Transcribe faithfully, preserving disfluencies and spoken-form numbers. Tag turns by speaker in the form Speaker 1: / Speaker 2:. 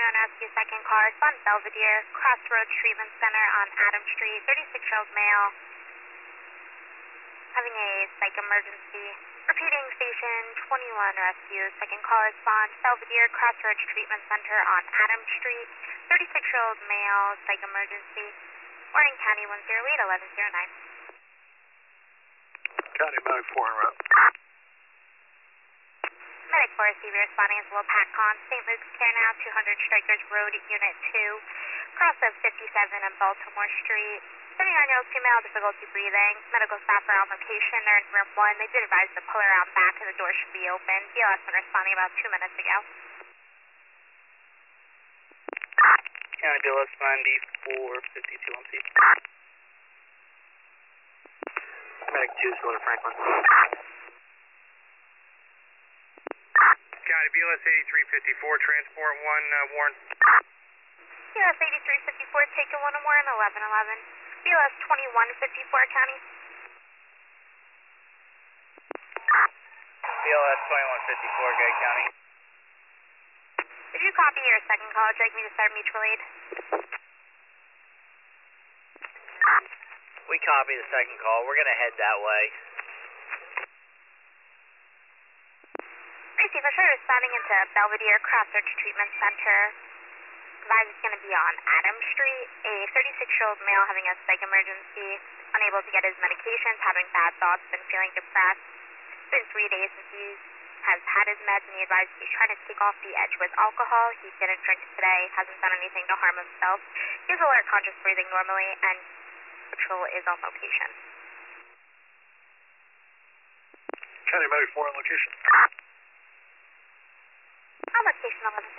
Speaker 1: afternoon, rescue second call. Respond Belvedere, Crossroads Treatment Center on Adam Street, thirty-six-year-old male having a psych emergency. Repeating, station twenty-one rescue, second call respond Belvedere, Crossroads Treatment Center on Adam Street, thirty-six-year-old male psych emergency. Warning County one zero eight, eleven oh nine.
Speaker 2: County Medic four en route.
Speaker 1: Medic four C V responding as well PACCON, Saint Luke's Care Now, two hundred Strikers Road, Unit two, cross of fifty-seven and Baltimore Street. thirty-nine-year-old female, difficulty breathing. Medical staff are on location. They're in room one. They did advise to pull her around back and the door should be open. B L S been responding about two minutes ago.
Speaker 3: County B L S ninety-four fifty-two on C.
Speaker 2: Medic two, Solar Franklin.
Speaker 4: County B L S eighty-three fifty-four, transport one, uh, Warren.
Speaker 1: B L S eighty-three fifty-four, taken one Warren, eleven eleven. B L S twenty-one fifty-four, County.
Speaker 3: B L S twenty-one fifty-four, Gay County.
Speaker 1: Did you copy your second call? Would you like me to start mutual aid?
Speaker 3: We copy the second call. We're going to head that way.
Speaker 1: Receive, I'm sure responding into Belvedere Crossroads Treatment Center. Advise is going to be on Adam Street. A thirty-six-year-old male having a psych emergency, unable to get his medications, having bad thoughts, been feeling depressed. It's been three days since he has had his meds, and he advised he's trying to take off the edge with alcohol. He didn't drink today, hasn't done anything to harm himself. He's alert, conscious breathing normally, and patrol is on location.
Speaker 2: County Medic four on location.
Speaker 1: On location, eleven